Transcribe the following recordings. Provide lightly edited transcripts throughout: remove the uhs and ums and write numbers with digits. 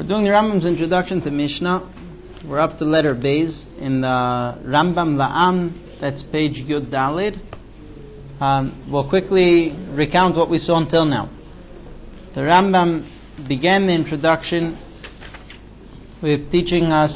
We're doing the Rambam's introduction to Mishnah. We're up to letter Beis in the Rambam La'am. That's page Yud Dalid. We'll quickly recount what we saw until now. The Rambam began the introduction with teaching us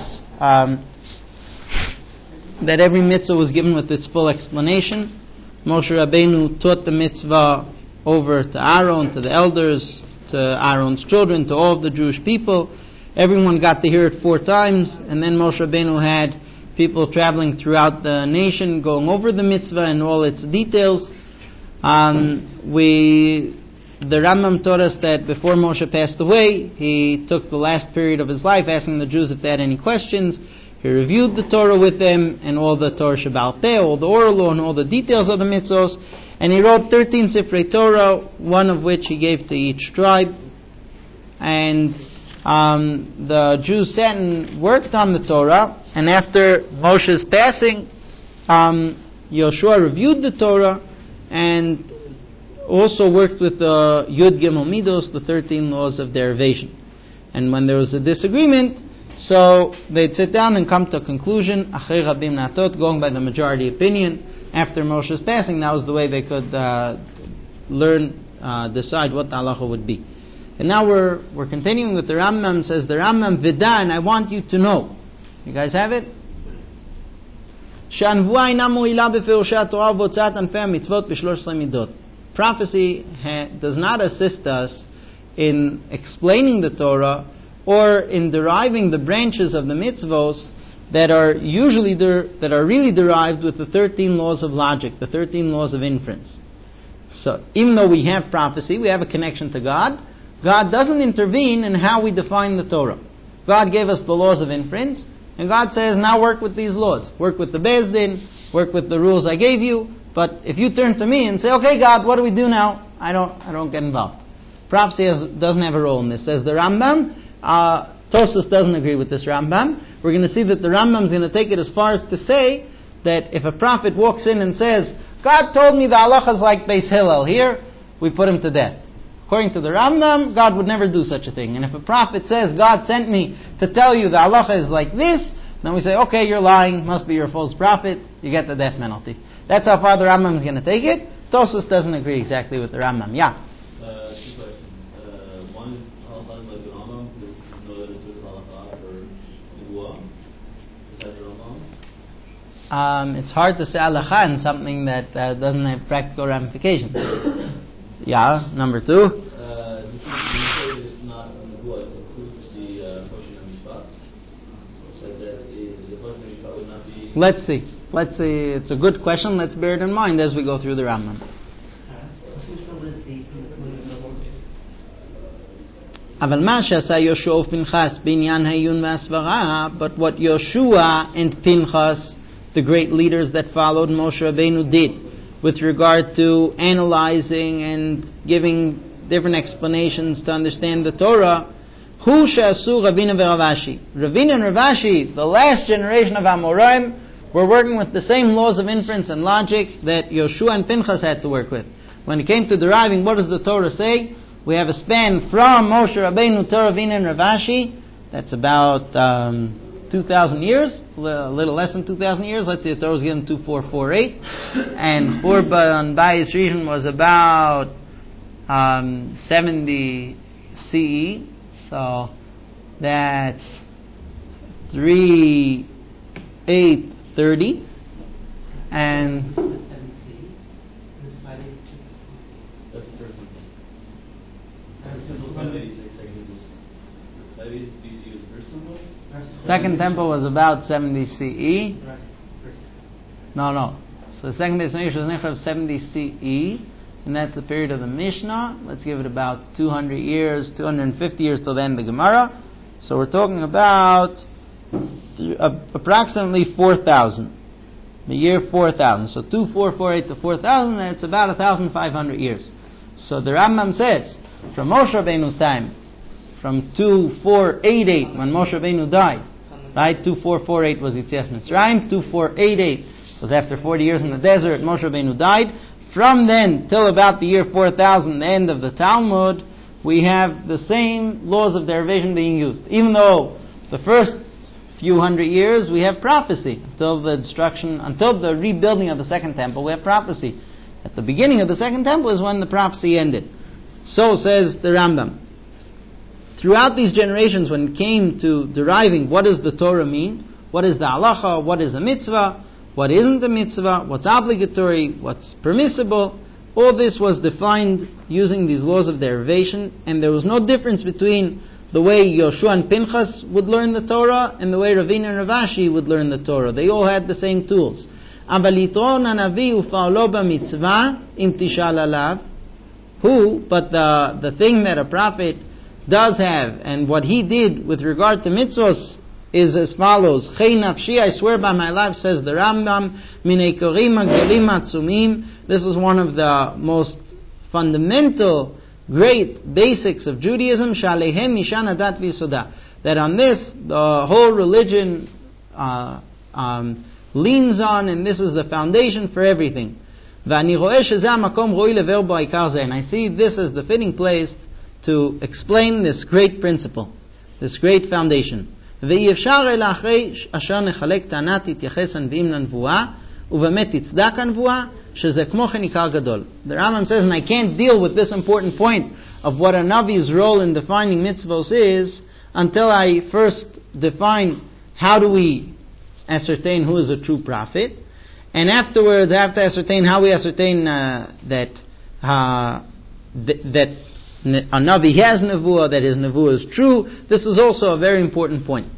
that every mitzvah was given with its full explanation. Moshe Rabbeinu taught the mitzvah over to Aaron, to the elders, to Aaron's children, to all of the Jewish people. Everyone got to hear it 4 times, and then Moshe Rabbeinu had people traveling throughout the nation going over the mitzvah and all its details. The Rambam taught us that before Moshe passed away, he took the last period of his life asking the Jews if they had any questions. He reviewed the Torah with them and all the Torah Shebaal Peh, all the oral law and all the details of the mitzvos. And he wrote 13 Sifrei Torah, one of which he gave to each tribe. And the Jews sat and worked on the Torah. And after Moshe's passing, Yoshua reviewed the Torah and also worked with the Yud Gimel Midos, the 13 laws of derivation. And when there was a disagreement, so they'd sit down and come to a conclusion, Achei Rabim Natot, going by the majority opinion. After Moshe's passing, that was the way they could decide what the halacha would be. And now we're continuing with the Rambam. Says the Rambam Vida, and I want you to know. You guys have it? Prophecy does not assist us in explaining the Torah or in deriving the branches of the mitzvos that are really derived with the 13 laws of logic, the 13 laws of inference. So even though we have prophecy, we have a connection to God. God doesn't intervene in how we define the Torah. God gave us the laws of inference, and God says, now work with these laws. Work with the Beis Din, work with the rules I gave you, but if you turn to me and say, okay God, what do we do now? I don't get involved. Prophecy doesn't have a role in this. Says the Rambam, Tosfos doesn't agree with this Rambam. We're going to see that the Rambam is going to take it as far as to say that if a prophet walks in and says, God told me the halacha is like Beis Hillel here, we put him to death. According to the Rambam, God would never do such a thing. And if a prophet says, God sent me to tell you the halacha is like this, then we say, okay, you're lying, must be your false prophet, you get the death penalty. That's how far the Rambam is going to take it. Tosfos doesn't agree exactly with the Rambam. Yeah? Two questions. One is halacha like the Rambam, there's no other halacha or Nebuah. Is that the Rambam? It's hard to say halacha in something that doesn't have practical ramifications. Yeah, number 2. You say it's not Nebuah, it includes the Choshen HaMishpat. So that the Choshen HaMishpat would not be... Let's see. It's a good question. Let's bear it in mind as we go through the Rambam. But what Yoshua and Pinchas, the great leaders that followed Moshe Rabbeinu, did with regard to analyzing and giving different explanations to understand the Torah, Hu she'asu Ravina ve'Ravashi. Ravina and Ravashi, the last generation of Amoraim, were working with the same laws of inference and logic that Yoshua and Pinchas had to work with. When it came to deriving, what does the Torah say? We have a span from Moshe Rabbeinu to Ravina and Ravashi. That's about 2,000 years, a little less than 2,000 years. Let's say the Torah was given 2448. And Churban Bayis Rishon was about 70 CE. So that's 3830. And That's the first one. Second temple was about 70 CE. No. So the second Beis Hamikdash was Nechra of 70 CE, and that's the period of the Mishnah. Let's give it about 200 years, 250 years till the end of the Gemara. So we're talking about approximately 4,000. The year 4,000. So 2448 to 4,000, that's about 1,500 years. So the Rambam says, from Moshe Rabbeinu's time, from 2488, when Moshe Rabbeinu died, right? 2448 was Yetzias Mitzrayim. 2488 was after 40 years in the desert. Moshe Rabbeinu died. From then till about the year 4000, the end of the Talmud, we have the same laws of derivation being used. Even though the first few hundred years we have prophecy, until the rebuilding of the second temple, we have prophecy. At the beginning of the second temple is when the prophecy ended. So says the Rambam. Throughout these generations, when it came to deriving what does the Torah mean, what is the halacha, what is a mitzvah, what isn't a mitzvah, what's obligatory, what's permissible, all this was defined using these laws of derivation, and there was no difference between the way Yoshua and Pinchas would learn the Torah and the way Ravina and Rav Ashi would learn the Torah. They all had the same tools. But the thing that a prophet does have, and what he did with regard to mitzvos, is as follows. Chei nafshi, I swear by my life, says the Rambam, minei korim agdolim atzumim. This is one of the most fundamental, great basics of Judaism. Shalehem mishan adat v'yisoda. That on this, the whole religion leans on, and this is the foundation for everything. V'ani ro'eh shezeh hamakom ro'i lever bo ha'ikar zeh. And I see this as the fitting place to explain this great principle, this great foundation. ואי-אפשר אלא אחרי אשר נחלק טענת תתייחס הנביאים לנבואה ובאמת תצדק הנבואה שזה כמו כן עיקר גדול. The Rambam says, and I can't deal with this important point of what a Navi's role in defining mitzvos is until I first define how do we ascertain who is a true prophet, and afterwards I have to ascertain how we ascertain that a Navi has nevuah, that his nevuah is true. This is also a very important point.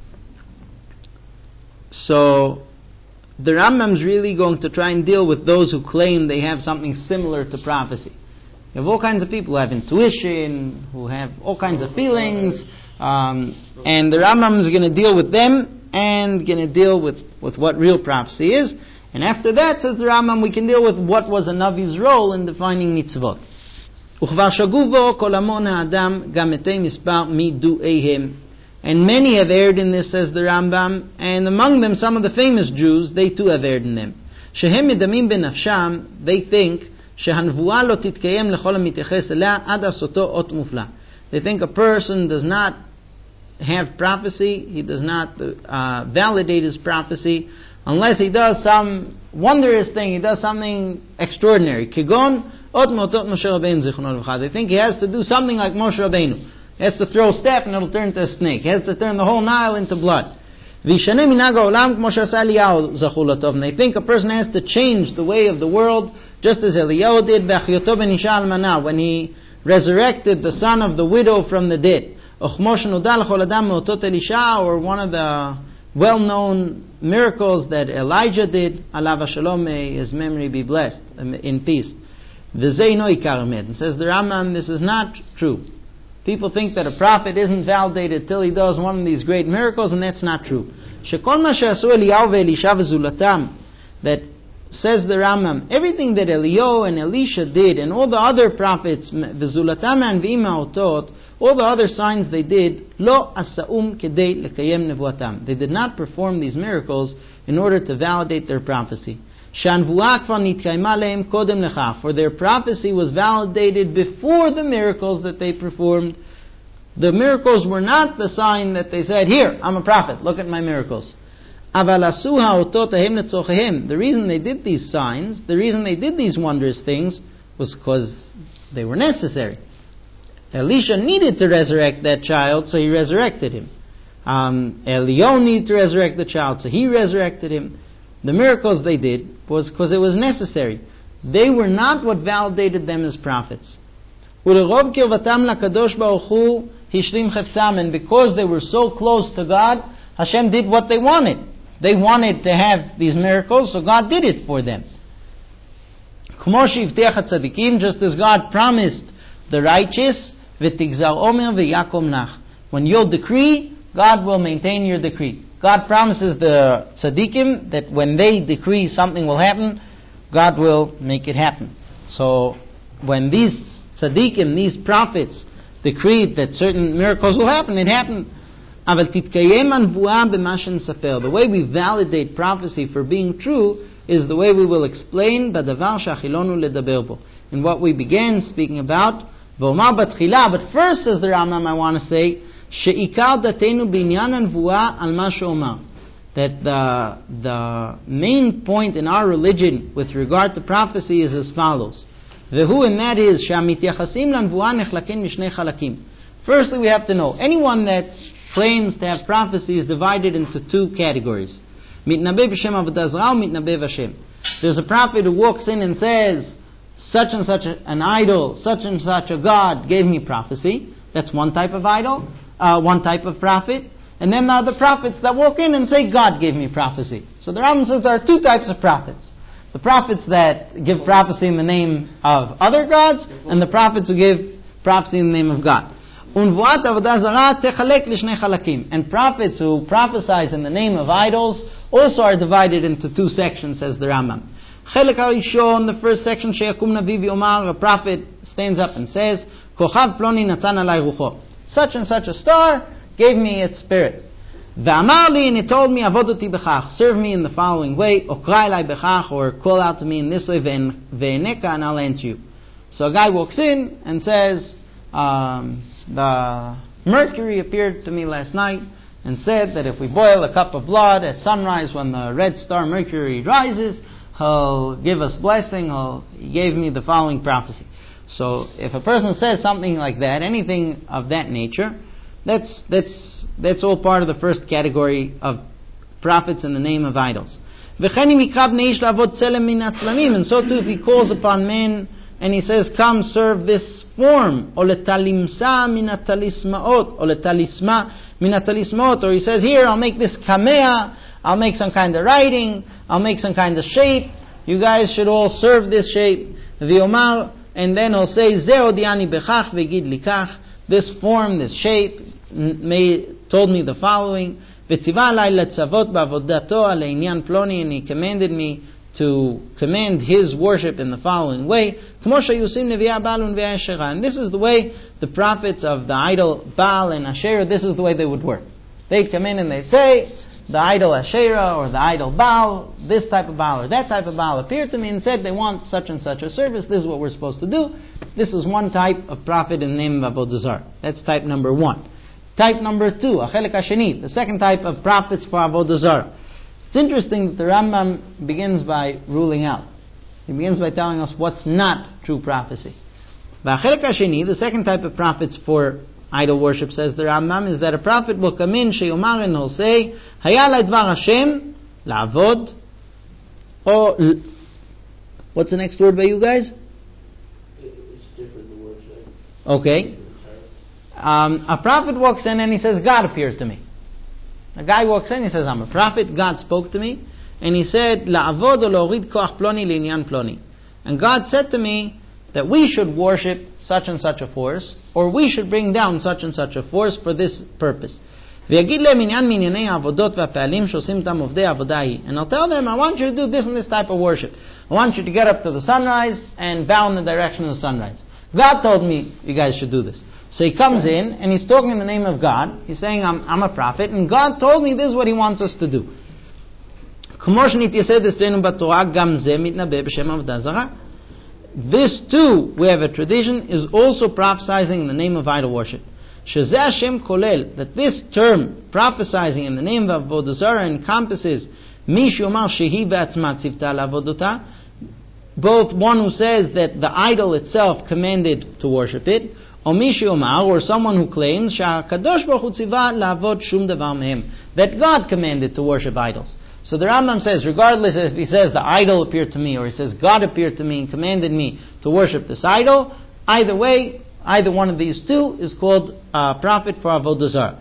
So, the Rambam is really going to try and deal with those who claim they have something similar to prophecy. You have all kinds of people who have intuition, who have all kinds of feelings, and the Rambam is going to deal with them and going to deal with what real prophecy is. And after that, says the Rambam, we can deal with what was a Navi's role in defining mitzvot. וכבר שגו בו כל המון האדם גם מתי מספר מדועיהם. And many have erred in this, says the Rambam, and among them some of the famous Jews, they too have erred in them. שהם מדמים בנפשם, they think שהנבואה לא תתקיים לכל המתייחס אליה עד עשותו אות מופלא. They think a person does not have prophecy, he does not validate his prophecy, unless he does some wondrous thing, he does something extraordinary. כגון They think he has to do something like Moshe Rabbeinu. He has to throw a staff and it'll turn to a snake. He has to turn the whole Nile into blood. And they think a person has to change the way of the world, just as Eliyahu did when he resurrected the son of the widow from the dead. Or one of the well-known miracles that Elijah did, alav shalom, may his memory be blessed, in peace. And says the Rambam, this is not true. People think that a prophet isn't validated till he does one of these great miracles, and that's not true. That says the Rambam, everything that Eliyahu and Elisha did, and all the other prophets, all the other signs they did, they did not perform these miracles in order to validate their prophecy. For their prophecy was validated before the miracles that they performed. The miracles were not the sign that they said, here, I'm a prophet, look at my miracles. The reason they did these signs, the reason they did these wondrous things, was because they were necessary. Elisha needed to resurrect that child, so he resurrected him. Eliyahu needed to resurrect the child, so he resurrected him. The miracles they did was because it was necessary. They were not what validated them as prophets. And because they were so close to God, Hashem did what they wanted. They wanted to have these miracles, so God did it for them. Just as God promised the righteous, when you'll decree, God will maintain your decree. God promises the tzaddikim that when they decree something will happen, God will make it happen. So when these tzaddikim, these prophets, decreed that certain miracles will happen, it happened. The way we validate prophecy for being true is the way we will explain in what we began speaking about, V'omar batchila, but first, says the Rambam, I want to say, she'ikar datenu binyan hanvuah al ma she'omar. That the main point in our religion with regard to prophecy is as follows. V'hu, and that is, she'amityachasim lanvuah nechlakin mishnei chalakim. Firstly, we have to know, anyone that claims to have prophecy is divided into two categories. Mitnabeh b'shem avodah zarah, mitnabeh v'Hashem. There's a prophet who walks in and says, such and such an idol, such and such a god gave me prophecy. That's one type of idol, one type of prophet. And then there are the prophets that walk in and say, God gave me prophecy. So the Rambam says there are two types of prophets. The prophets that give prophecy in the name of other gods, and the prophets who give prophecy in the name of God. And prophets who prophesize in the name of idols also are divided into two sections, says the Rambam. Chelek harishon, the first section, sheyakum navi v'yomar, a prophet stands up and says, Kochav ploni natan alai rucho. Such and such a star gave me its spirit. V'amar li, and it told me, avodoti bechach, serve me in the following way, okrai lai bechach, or call out to me in this way, ve'eneka, and I'll answer you. So a guy walks in and says, the Mercury appeared to me last night and said that if we boil a cup of blood at sunrise when the red star Mercury rises, he'll give us blessing. He gave me the following prophecy. So if a person says something like that, anything of that nature, that's all part of the first category of prophets in the name of idols. And so too, if he calls upon men and he says, come serve this form, or letalisma minatalismaot, or he says, here, I'll make this kamea, I'll make some kind of writing, I'll make some kind of shape, you guys should all serve this shape, v'yomar, and then he'll say, zeo diani bechach v'gid likach, this form, this shape, told me the following, v'tziva alai letzavot ba'avodato aleinyan ploni, and he commanded me to command his worship in the following way. And this is the way the prophets of the idol Baal and Asherah, this is the way they would work. They'd come in and they say, the idol Asherah or the idol Baal, this type of Baal or that type of Baal appeared to me and said they want such and such a service, this is what we're supposed to do. This is one type of prophet in the name of Avodah Zarah. That's type number one. Type number two, Achelek Hasheni, the second type of prophets for Avodah Zarah. It's interesting that the Rambam begins by ruling out. He begins by telling us what's not true prophecy. V'achelek hasheni, the second type of prophets for idol worship, says the Rambam, is that a prophet will come in, sheyomar, and he'll say, Haya ledvar Hashem, la'avod, or, what's the next word by you guys? It's different, the word say. Okay. A prophet walks in and he says, God appeared to me. A guy walks in, he says, I'm a prophet, God spoke to me, and he said, La'avod o lo'orid koach ploni li'inyan ploni. And God said to me that we should worship such and such a force, or we should bring down such and such a force for this purpose. And I'll tell them, I want you to do this and this type of worship. I want you to get up to the sunrise and bow in the direction of the sunrise. God told me you guys should do this. So he comes in and he's talking in the name of God. He's saying, I'm a prophet, and God told me this is what he wants us to do. This too, we have a tradition, is also prophesizing in the name of idol worship. That this term, prophesizing in the name of Avodah Zarah, encompasses both one who says that the idol itself commanded to worship it, or someone who claims that God commanded to worship idols. So the Rambam says, regardless if he says the idol appeared to me, or he says God appeared to me and commanded me to worship this idol, either way, either one of these two is called prophet for Avodah Zarah.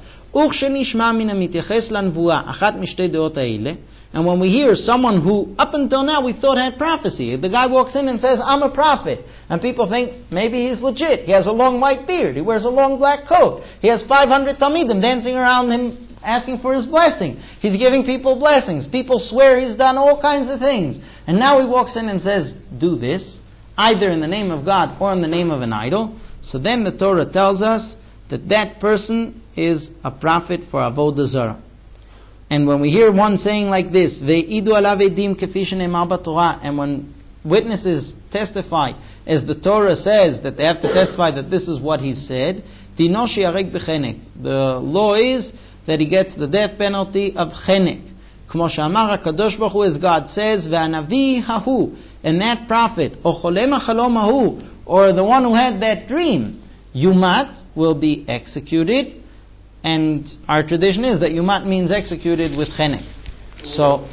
And when we hear someone who up until now we thought had prophecy, the guy walks in and says, I'm a prophet, and people think maybe he's legit. He has a long white beard, he wears a long black coat, he has 500 Talmidim dancing around him asking for his blessing, he's giving people blessings, people swear he's done all kinds of things, and now he walks in and says, do this, either in the name of God or in the name of an idol. So then the Torah tells us that that person is a prophet for Avodah Zarah. And when we hear one saying like this, and when witnesses testify, as the Torah says that they have to testify that this is what he said, dino shi'areg b'chenek. The law is that he gets the death penalty of chenek. K'mo she'amar HaKadosh Baruch Hu, as God says, ve'anavi hahu, and that prophet, o cholem hachalom hahu, or the one who had that dream, yumat, will be executed. And our tradition is that yumat means executed with chenek. So,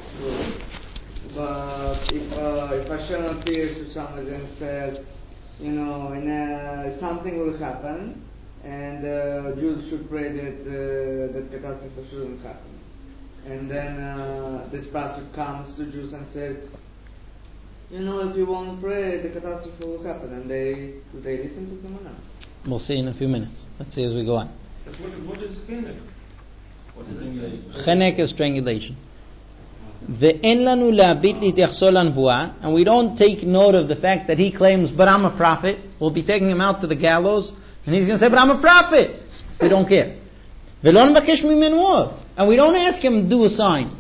but if Hashem appears to someone and says, something will happen, and Jews should pray that catastrophe shouldn't happen, and then this prophet comes to Jews and says, if you won't pray, the catastrophe will happen, and do they listen to him or not? We'll see in a few minutes. Let's see as we go on. What is chenek? What is strangulation? Chenek is strangulation. And we don't take note of the fact that he claims, but I'm a prophet. We'll be taking him out to the gallows, and he's going to say, but I'm a prophet. We don't care. And we don't ask him to do a sign.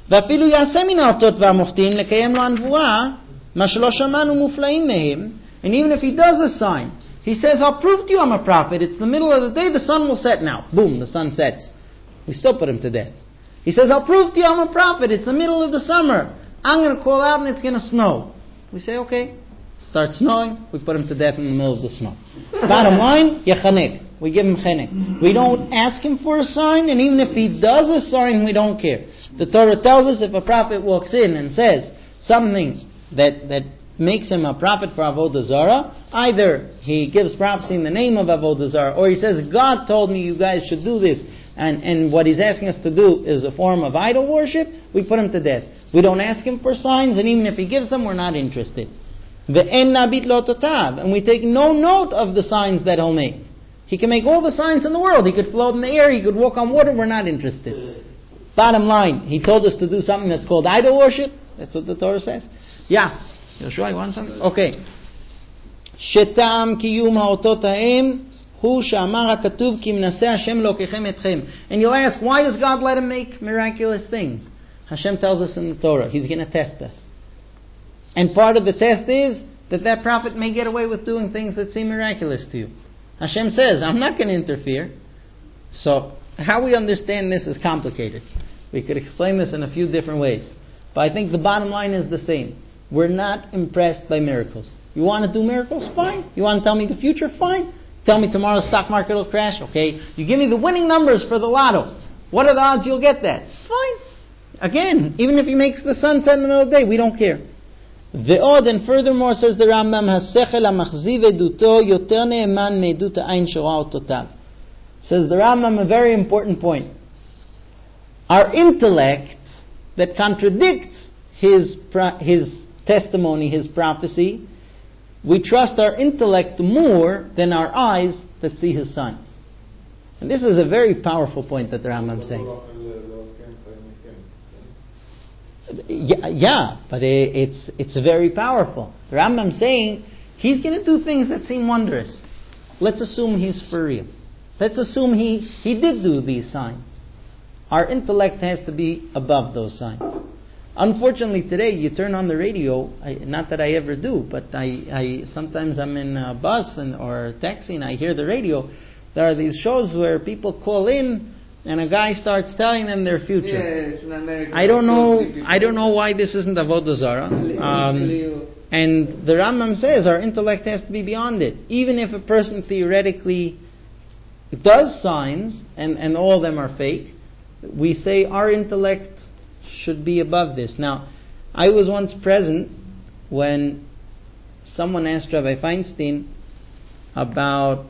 And even if he does a sign, he says, I'll prove to you I'm a prophet. It's the middle of the day, the sun will set now. Boom, the sun sets. We still put him to death. He says, I'll prove to you I'm a prophet. It's the middle of the summer. I'm going to call out and it's going to snow. We say, okay. Starts snowing, we put him to death in the middle of the snow. Bottom line, yachanek. We give him chenek. We don't ask him for a sign, and even if he does a sign, we don't care. The Torah tells us if a prophet walks in and says something that makes him a prophet for Avodah Zarah, either he gives prophecy in the name of Avodah Zarah, or he says, God told me you guys should do this, and what he's asking us to do is a form of idol worship, we put him to death. We don't ask him for signs, and even if he gives them, we're not interested. And we take no note of the signs that he'll make. He can make all the signs in the world. He could float in the air, he could walk on water, we're not interested. Bottom line, he told us to do something that's called idol worship. That's what the Torah says. Yeah. Yoshua, you want something? Okay. Shetam kiyum ha'otot ha'em hu she'amar ha'katuv ki mnaseh Hashem lokechem etchem. And you'll ask, why does God let him make miraculous things? Hashem tells us in the Torah, He's going to test us. And part of the test is that prophet may get away with doing things that seem miraculous to you. Hashem says, I'm not going to interfere. So, how we understand this is complicated. We could explain this in a few different ways. But I think the bottom line is the same. We're not impressed by miracles. You want to do miracles? Fine. You want to tell me the future? Fine. Tell me tomorrow the stock market will crash? Okay. You give me the winning numbers for the lotto. What are the odds you'll get that? Fine. Again, even if he makes the sun set in the middle of the day, we don't care. Ve'od, and furthermore, says the Rambam, Hasechel ha'machziv eduto yoter ne'eman me'edut ha'ayin shora ototav. Says the Rambam, a very important point. Our intellect that contradicts his testimony, his prophecy, we trust our intellect more than our eyes that see his signs. And this is a very powerful point that the Rambam is saying. Yeah, but it's very powerful. The Rambam is saying he's going to do things that seem wondrous. Let's assume he's for real. Let's assume he did do these signs. Our intellect has to be above those signs. Unfortunately, today you turn on the radio. Not that I ever do, but I sometimes I'm in a bus or a taxi and I hear the radio. There are these shows where people call in and a guy starts telling them their future. Yes, in America. I don't know why this isn't Avodah Zarah. And the Rambam says our intellect has to be beyond it. Even if a person theoretically does signs and all of them are fake, we say our intellect should be above this. Now, I was once present when someone asked Rabbi Feinstein about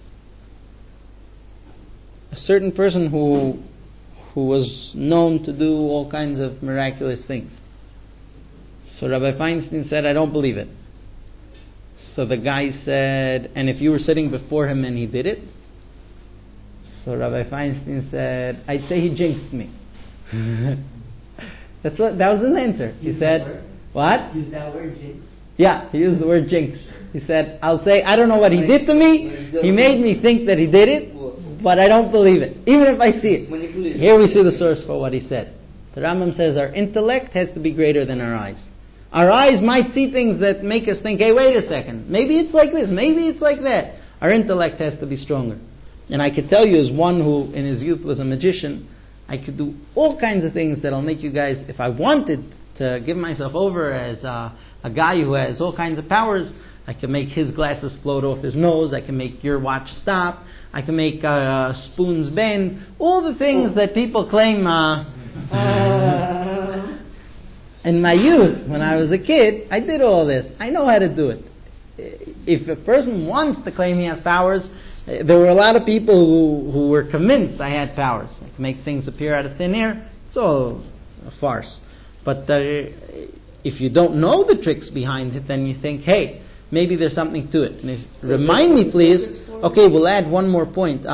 a certain person who was known to do all kinds of miraculous things. So Rabbi Feinstein said, I don't believe it. So the guy said, and if you were sitting before him and he did it? So Rabbi Feinstein said, I'd say he jinxed me. That was his answer. He said, what? Use that word, jinx? Yeah, he used the word jinx. He said, I'll say, I don't know what he did to me. He made me think that he did it, but I don't believe it, even if I see it. Here we see the source for what he said. The Rambam says our intellect has to be greater than our eyes. Our eyes might see things that make us think, hey, wait a second, maybe it's like this, maybe it's like that. Our intellect has to be stronger. And I could tell you, as one who in his youth was a magician, I could do all kinds of things that'll make you guys, if I wanted to give myself over as a guy who has all kinds of powers, I can make his glasses float off his nose, I can make your watch stop, I can make spoons bend, all the things that people claim. In my youth, when I was a kid, I did all this. I know how to do it. If a person wants to claim he has powers, there were a lot of people who were convinced I had powers. I could make things appear out of thin air. It's all a farce. But if you don't know the tricks behind it, then you think, hey, maybe there's something to it. And remind me, please. Okay, we'll add one more point.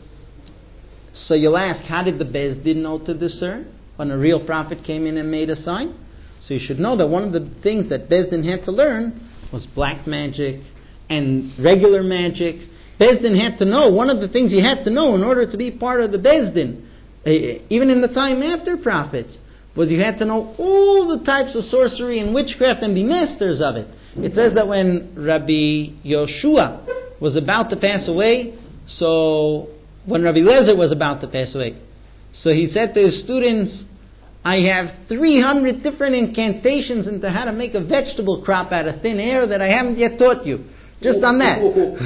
So you'll ask, how did the Beis Din know to discern when a real prophet came in and made a sign? So you should know that one of the things that Beis Din had to learn was black magic and regular magic. Beis Din had to know, one of the things you had to know in order to be part of the Beis Din, even in the time after prophets, was you had to know all the types of sorcery and witchcraft and be masters of it. It says that when Rabbi Yoshua was about to pass away, so when Rabbi Lezer was about to pass away, so he said to his students, I have 300 different incantations into how to make a vegetable crop out of thin air that I haven't yet taught you. Just on that.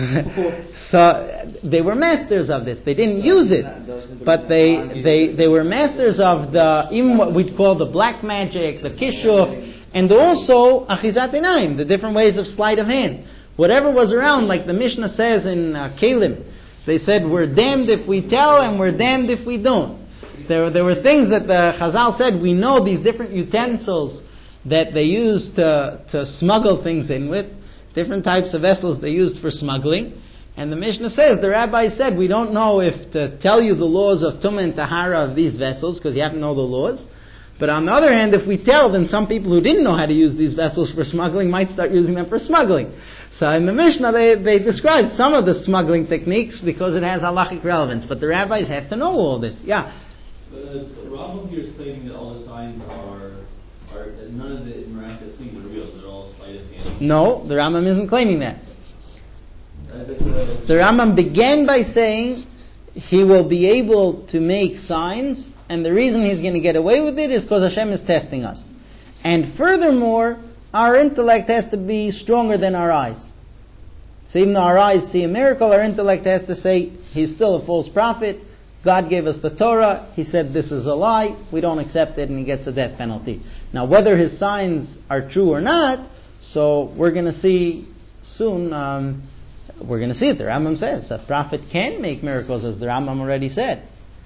So they were masters of this. They didn't use it, but they were masters of even what we'd call the black magic, the kishuf, and also achizat einayim, the different ways of sleight of hand. Whatever was around, like the Mishnah says in Kalim, they said we're damned if we tell and we're damned if we don't. There were things that the Chazal said, we know these different utensils that they used to smuggle things in with, different types of vessels they used for smuggling. And the Mishnah says, the rabbi said, we don't know if to tell you the laws of Tumah and Tahara of these vessels, because you have to know the laws. But on the other hand, if we tell, then some people who didn't know how to use these vessels for smuggling might start using them for smuggling. So in the Mishnah, they describe some of the smuggling techniques because it has halachic relevance. But the rabbis have to know all this. Yeah. Rambam here is claiming that all the signs are none of the miraculous things are real. They're all sleight of hand. No, the Rambam isn't claiming that. The Rambam began by saying he will be able to make signs, and the reason he's going to get away with it is because Hashem is testing us. And furthermore, our intellect has to be stronger than our eyes. So even though our eyes see a miracle, our intellect has to say, he's still a false prophet. God gave us the Torah. He said this is a lie. We don't accept it, and he gets a death penalty. Now, whether his signs are true or not, so we're going to see soon. We're going to see it. The Rambam says a prophet can make miracles, as the Rambam already said.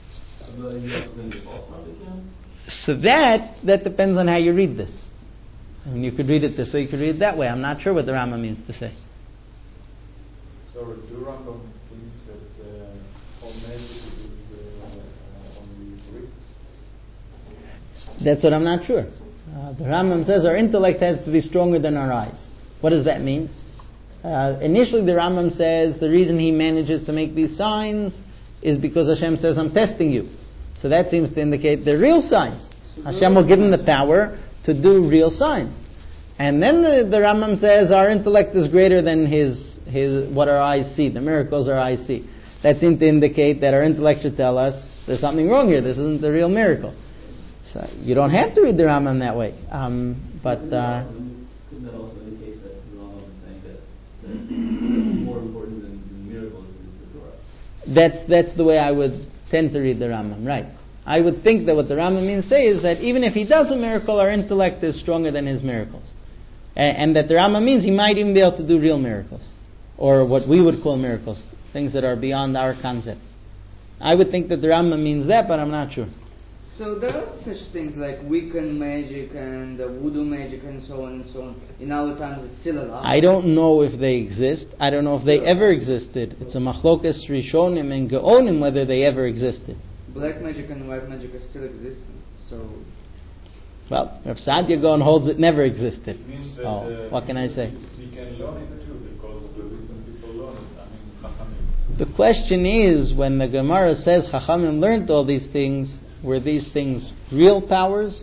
So that depends on how you read this. And you could read it this way, you could read it that way. I'm not sure what the Rambam means to say. So the Rambam thinks that all magic is only Greek? That's what I'm not sure. The Rambam says our intellect has to be stronger than our eyes. What does that mean? Initially the Rambam says the reason he manages to make these signs is because Hashem says, I'm testing you. So that seems to indicate they're real signs. Hashem will give him the power to do real signs. And then the Rambam says our intellect is greater than his what our eyes see, the miracles our eyes see. That seems to indicate that our intellect should tell us there's something wrong here, this isn't the real miracle. So you don't have to read the Rambam that way. Couldn't that also indicate that the Rambam is saying that more important than miracles is the Torah? That's the way I would tend to read the Rambam, right? I would think that what the Rambam means to say is that even if he does a miracle, our intellect is stronger than his miracles. And that the Rambam means he might even be able to do real miracles. Or what we would call miracles. Things that are beyond our concepts. I would think that the Rambam means that, but I'm not sure. So there are such things like Wiccan magic and voodoo magic and so on and so on. In our times it's still alive. I don't know if they exist. I don't know if they ever existed. It's a machlokas rishonim and geonim whether they ever existed. Black magic and white magic are still existing. So, well, Rav Saadia Gaon holds it never existed. It means that, what can I say? We can learn it too because the wisdom people learn it. Chachamim. The question is, when the Gemara says Chachamim learned all these things, were these things real powers,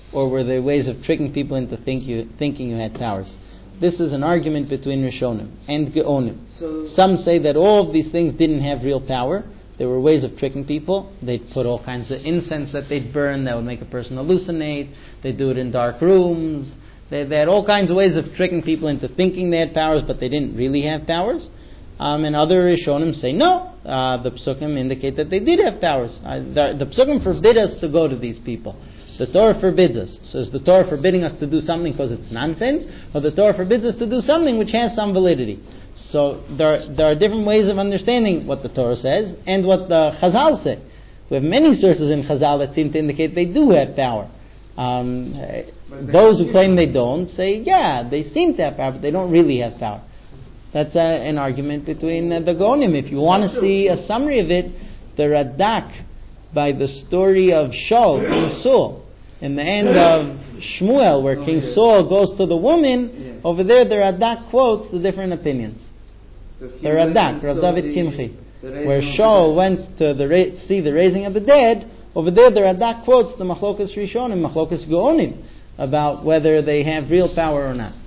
or were they ways of tricking people into thinking you had powers? This is an argument between Rishonim and Geonim. So Some say that all of these things didn't have real power. They were ways of tricking people. They'd put all kinds of incense that they'd burn that would make a person hallucinate. They'd do it in dark rooms. They had all kinds of ways of tricking people into thinking they had powers, but they didn't really have powers. And other Rishonim say no. The Psukim indicate that they did have powers. The Psukim forbid us to go to these people. The Torah forbids us. So is the Torah forbidding us to do something because it's nonsense, or the Torah forbids us to do something which has some validity? So there are different ways of understanding what the Torah says and what the Chazal say. We have many sources in Chazal that seem to indicate they do have power. Those who claim they don't say, yeah, they seem to have power, but they don't really have power. That's an argument between the Gaonim. If you want to see a summary of it, the Radak, by the story of Shaul, King Saul, in the end of Shmuel, where King Saul goes to the woman, over there the Radak quotes the different opinions. So The Radak, Rav David Kimchi, where Shaul went to see the raising of the dead, over there the Radak quotes the Machlokas Rishonim, Machlokas Gaonim, about whether they have real power or not.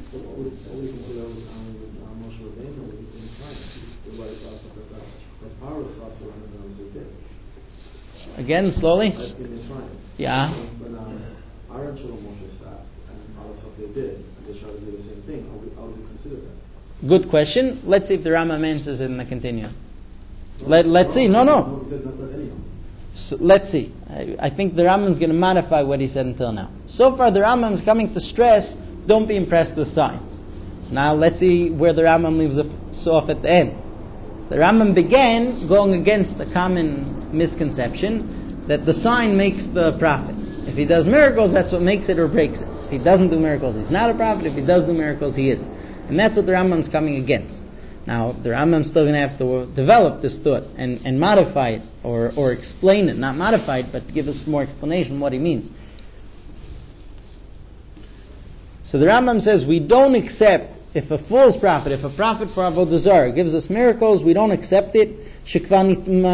Again, slowly. Yeah. When Aaron showed Moshe stuff and all the stuff they did, and they tried to do the same thing, how would you consider that? Good question. Let's see if the Rambam answers it in the continuum. Let's see. No. So, let's see. I think the Rambam's going to modify what he said until now. So far, the Rambam's coming to stress, don't be impressed with signs. So now let's see where the Rambam leaves us off at the end. The Rambam began going against the common misconception that the sign makes the prophet. If he does miracles, that's what makes it or breaks it. If he doesn't do miracles, he's not a prophet. If he does do miracles, he is. And that's what the Rambam's coming against. Now, the Rambam's still going to have to develop this thought and modify it or explain it. Not modify it, but give us more explanation what he means. So the Rambam says we don't accept if a false prophet, if a prophet for Avodah Zarah gives us miracles, we don't accept it. שכבר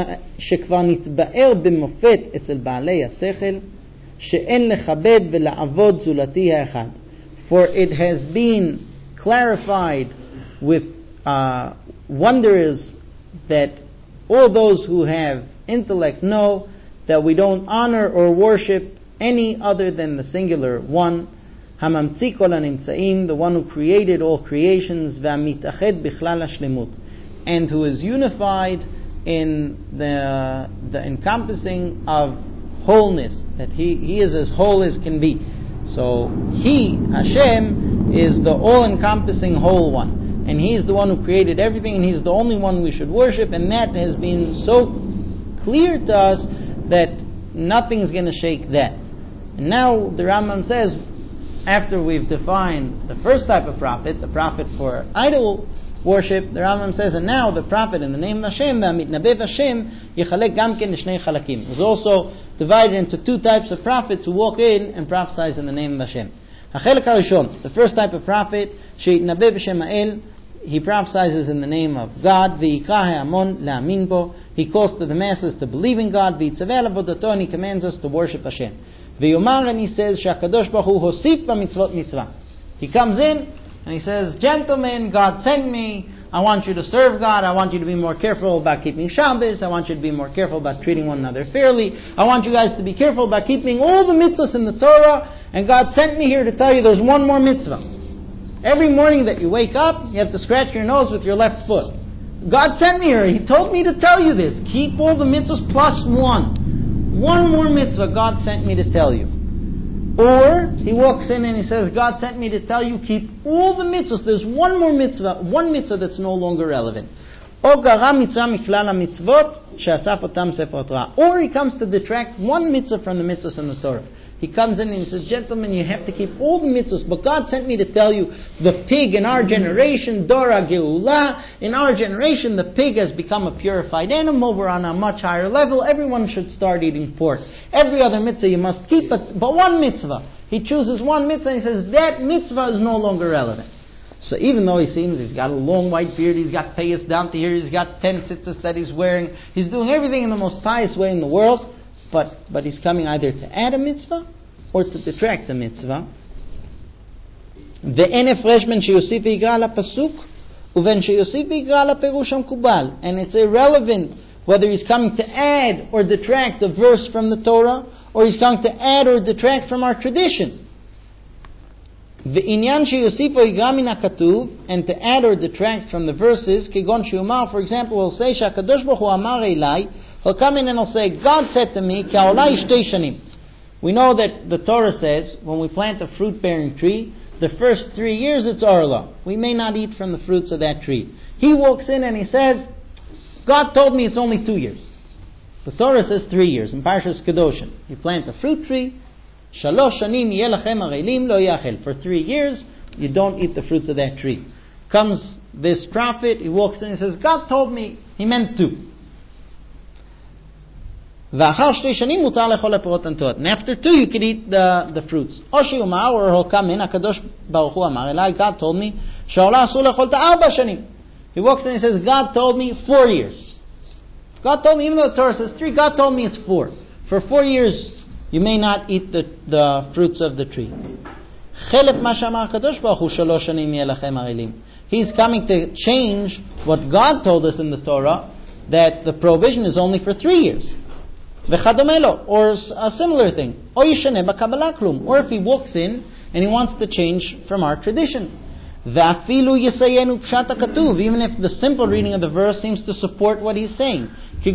נתבאר במופת אצל בעלי השכל שאין לכבד ולעבוד זולתי האחד. For it has been clarified with wonders that all those who have intellect know that we don't honor or worship any other than the singular one, הממציא כל הנמצאים, the one who created all creations, והמתאחד בכלל השלמות, and who is unified in the encompassing of wholeness, that he is as whole as can be. So he, Hashem, is the all-encompassing whole one, and he is the one who created everything, and he's the only one we should worship, and that has been so clear to us that nothing's going to shake that. And now the Rambam says, after we've defined the first type of prophet, the prophet for idol worship, the Rambam says, and now the prophet in the name of Hashem, והמתנבא Hashem, יחלק גם כן לשני חלקים. Is also divided into two types of prophets who walk in and prophesize in the name of Hashem. החלק הראשון, the first type of prophet, שיתנבא בשם האל, he prophesies in the name of God, ויקרא ההמון להאמין בו, he calls to the masses to believe in God, ויצווה על עבודתו, and he commands us to worship Hashem. ויאמר, and he says, שהקדוש ברוך הוא הוסיף במצוות מצווה. He comes in and he says, gentlemen, God sent me, I want you to serve God, I want you to be more careful about keeping Shabbos, I want you to be more careful about treating one another fairly, I want you guys to be careful about keeping all the mitzvahs in the Torah, and God sent me here to tell you there's one more mitzvah. Every morning that you wake up, you have to scratch your nose with your left foot. God sent me here, He told me to tell you this, keep all the mitzvahs plus one. One more mitzvah God sent me to tell you. Or he walks in and he says, God sent me to tell you, keep all the mitzvahs. There's one more mitzvah, one mitzvah that's no longer relevant. Or he comes to detract one mitzvah from the mitzvahs in the Torah. He comes in and he says, gentlemen, you have to keep all the mitzvahs, but God sent me to tell you, the pig in our generation, Dora Geulah, in our generation, the pig has become a purified animal. We're on a much higher level. Everyone should start eating pork. Every other mitzvah you must keep, but one mitzvah. He chooses one mitzvah and he says, that mitzvah is no longer relevant. So even though he seems he's got a long white beard, he's got payas down to here, he's got 10 tzitzis that he's wearing, he's doing everything in the most pious way in the world, but he's coming either to add a mitzvah or to detract the mitzvah. ואין הפרש בין שיוסיף ויקרא לפסוק ובין שיוסיף ויקרא לפירוש המקובל. And it's irrelevant whether he's coming to add or detract a verse from the Torah, or he's coming to add or detract from our tradition. ועניין שיוסיף או יגרע מן הכתוב, and to add or detract from the verses, כגון שיאמר, for example, he'll say שהקדוש ברוך הוא אמר אליי, he'll come in and he'll say, God said to me, כי העולה היא 2 שנים. We know that the Torah says, when we plant a fruit-bearing tree, the first 3 years it's Arla. We may not eat from the fruits of that tree. He walks in and he says, God told me it's only 2 years. The Torah says 3 years. In Parshas Kedoshim, you plant a fruit tree, 3 shanim yeh lachem arelim lo yachel. For 3 years, you don't eat the fruits of that tree. Comes this prophet, he walks in and says, God told me, he meant 2. And after 2 you can eat the fruits. Or he'll come in, HaKadosh Baruch Hu Amar Elai, God told me, Sha'olah asur lechol 4 shanim. He walks in and says, God told me 4 years. God told me, even though the Torah says 3, God told me it's 4. For 4 years you may not eat the fruits of the tree. He's coming to change what God told us in the Torah, that the prohibition is only for 3 years. Or a similar thing. Or if he walks in and he wants to change from our tradition. Even if the simple reading of the verse seems to support what he's saying. The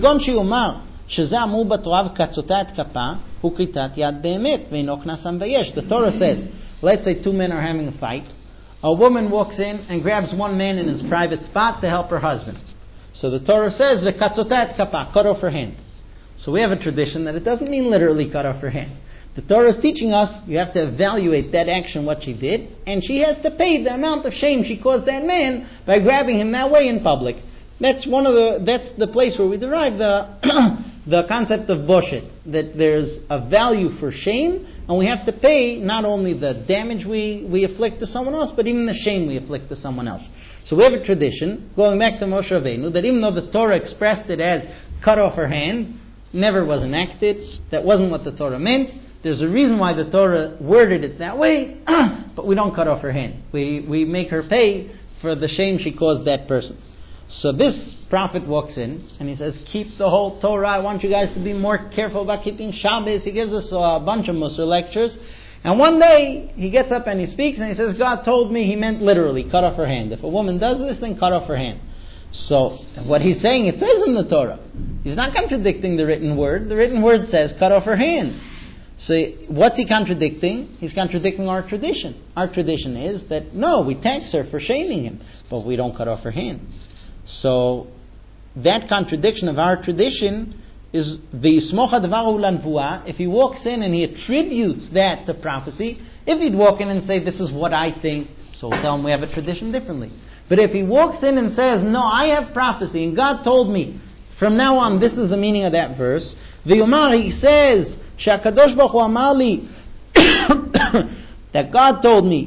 Torah says, let's say 2 men are having a fight. A woman walks in and grabs one man in his private spot to help her husband. So the Torah says, cut off her hand. So we have a tradition that it doesn't mean literally cut off her hand. The Torah is teaching us you have to evaluate that action, what she did, and she has to pay the amount of shame she caused that man by grabbing him that way in public. That's the place where we derive the concept of boshet, that there's a value for shame, and we have to pay not only the damage we afflict to someone else, but even the shame we afflict to someone else. So we have a tradition, going back to Moshe Rabbeinu, that even though the Torah expressed it as cut off her hand, never was enacted. That wasn't what the Torah meant. There's a reason why the Torah worded it that way, but we don't cut off her hand. We make her pay for the shame she caused that person. So this prophet walks in and he says, keep the whole Torah. I want you guys to be more careful about keeping Shabbos. He gives us a bunch of Musar lectures. And one day he gets up and he speaks and he says, God told me, he meant literally, cut off her hand. If a woman does this, then cut off her hand. So what he's saying, it says in the Torah. He's not contradicting the written word. The written word says cut off her hand. So what's he contradicting? He's contradicting our tradition. Our tradition is that no, we tax her for shaming him, but we don't cut off her hand. So that contradiction of our tradition is v'yismocha dvaru lanvuah. If he walks in and he attributes that to prophecy, if he'd walk in and say this is what I think, so we'll tell him we have a tradition differently. But if he walks in and says, no, I have prophecy, and God told me, from now on, this is the meaning of that verse. V'yomar, he says, Sha'akadosh Baruch Hu amar li, that God told me,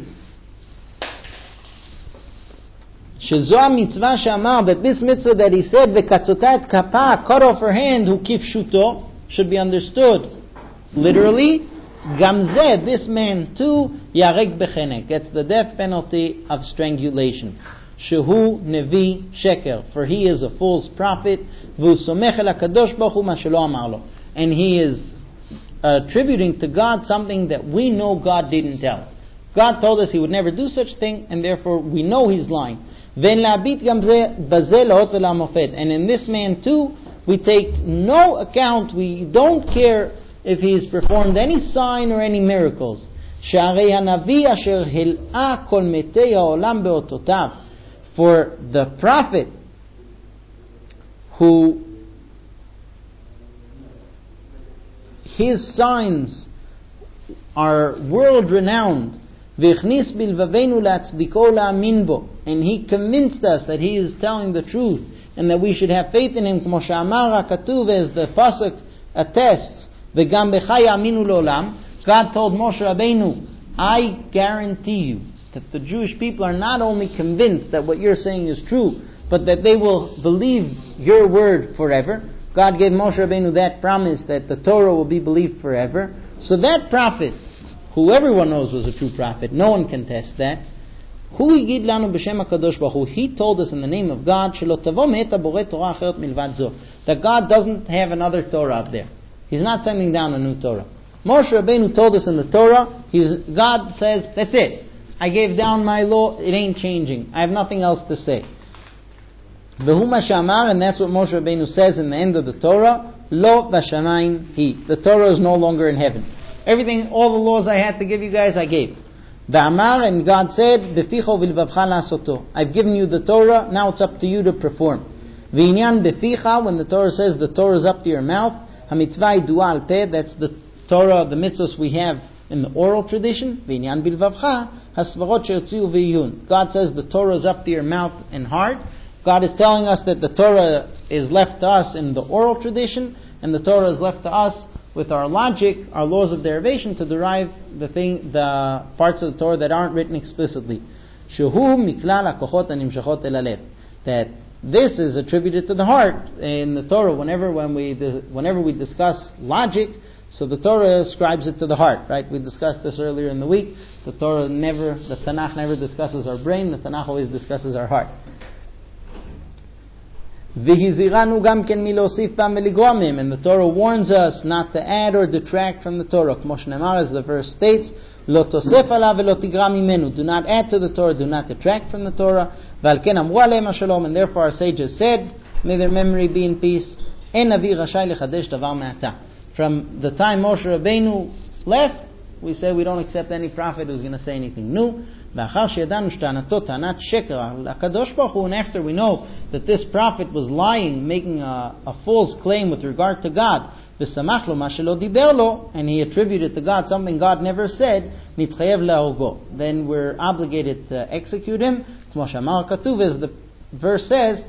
Shezo mitzvah she'amar, that this mitzvah that he said, v'katzotah et kapa, cut off her hand, hu kifshuto, should be understood literally. Gamzeh, this man too, yarek bechenek, gets the death penalty of strangulation. Shehu nevi sheker, for he is a false prophet. V'usomech el hakadosh baruch hu ma shelo amar lo, and he is attributing to God something that we know God didn't tell. God told us he would never do such thing, and therefore we know he's lying. Ve'en la'abit gamzeh bazeh la'ot ve'la'mofet, and in this man too, we take no account, we don't care if he's performed any sign or any miracles. She'arei hanavi asher hil'a kol metei ha'olam be'ototav, for the prophet who his signs are world renowned, v'chnis bilvaveinu la'atzdiko la'amin bo, and he convinced us that he is telling the truth and that we should have faith in him, k'mo she'amar ha'katuv, as the pasuk attests. V'gam b'cha ya'aminu lo'olam. God told Moshe Rabbeinu, I guarantee you that the Jewish people are not only convinced that what you're saying is true, but that they will believe your word forever. God gave Moshe Rabbeinu that promise that the Torah will be believed forever. So that prophet who everyone knows was a true prophet, no one can test that. Hu yigid lanu b'shem HaKadosh Baruch Hu, he told us in the name of God, shelo tavo me'et haborei Torah acheret milvad zo, that God doesn't have another Torah up there. He's not sending down a new Torah. Moshe Rabbeinu told us in the Torah, God says, that's it. I gave down my law, it ain't changing. I have nothing else to say. V'hu ma she'amar, and that's what Moshe Rabbeinu says in the end of the Torah, lo v'shamayim hi. The Torah is no longer in heaven. Everything, all the laws I had to give you guys, I gave. V'amar, and God said, Beficha v'lvavcha la'asoto. I've given you the Torah, now it's up to you to perform. V'inyan beficha, when the Torah says the Torah is up to your mouth, hamitzvah idua al peh, that's the Torah, the mitzvahs we have in the oral tradition. V'inyan bilvavcha, hasvarot she'yotziu v'yiyun. God says the Torah is up to your mouth and heart. God is telling us that the Torah is left to us in the oral tradition, and the Torah is left to us with our logic, our laws of derivation, to derive the parts of the Torah that aren't written explicitly. Shehu miklal hakochot hanimshachot el halev. That this is attributed to the heart in the Torah. Whenever we discuss logic, so the Torah ascribes it to the heart, right? We discussed this earlier in the week. The Tanakh never discusses our brain. The Tanakh always discusses our heart. And the Torah warns us not to add or detract from the Torah. As the verse states, do not add to the Torah, do not detract from the Torah. And therefore our sages said, may their memory be in peace, from the time Moshe Rabbeinu left, we say we don't accept any prophet who's going to say anything new. And after we know that this prophet was lying, making a false claim with regard to God, and he attributed to God something God never said, then we're obligated to execute him. As the verse says,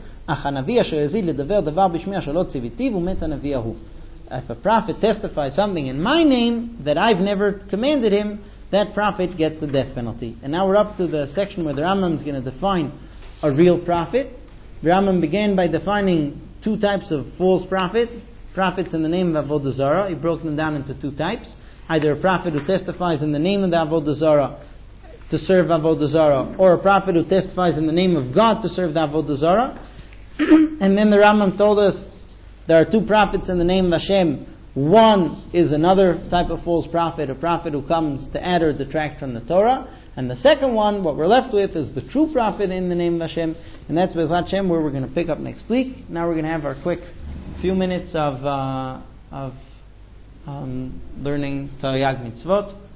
if a prophet testifies something in my name that I've never commanded him, that prophet gets the death penalty. And now we're up to the section where the Rambam is going to define a real prophet. The Rambam began by defining two types of false prophets in the name of Avodah Zarah. He broke them down into two types. Either a prophet who testifies in the name of the Avodah Zarah to serve Avodah Zarah, or a prophet who testifies in the name of God to serve the Avodah Zarah. And then the Rambam told us there are two prophets in the name of Hashem. One is another type of false prophet, a prophet who comes to add or detract from the Torah. And the second one, what we're left with, is the true prophet in the name of Hashem. And that's Bezrat Hashem, where we're going to pick up next week. Now we're going to have our quick few minutes of learning Taryag Mitzvot.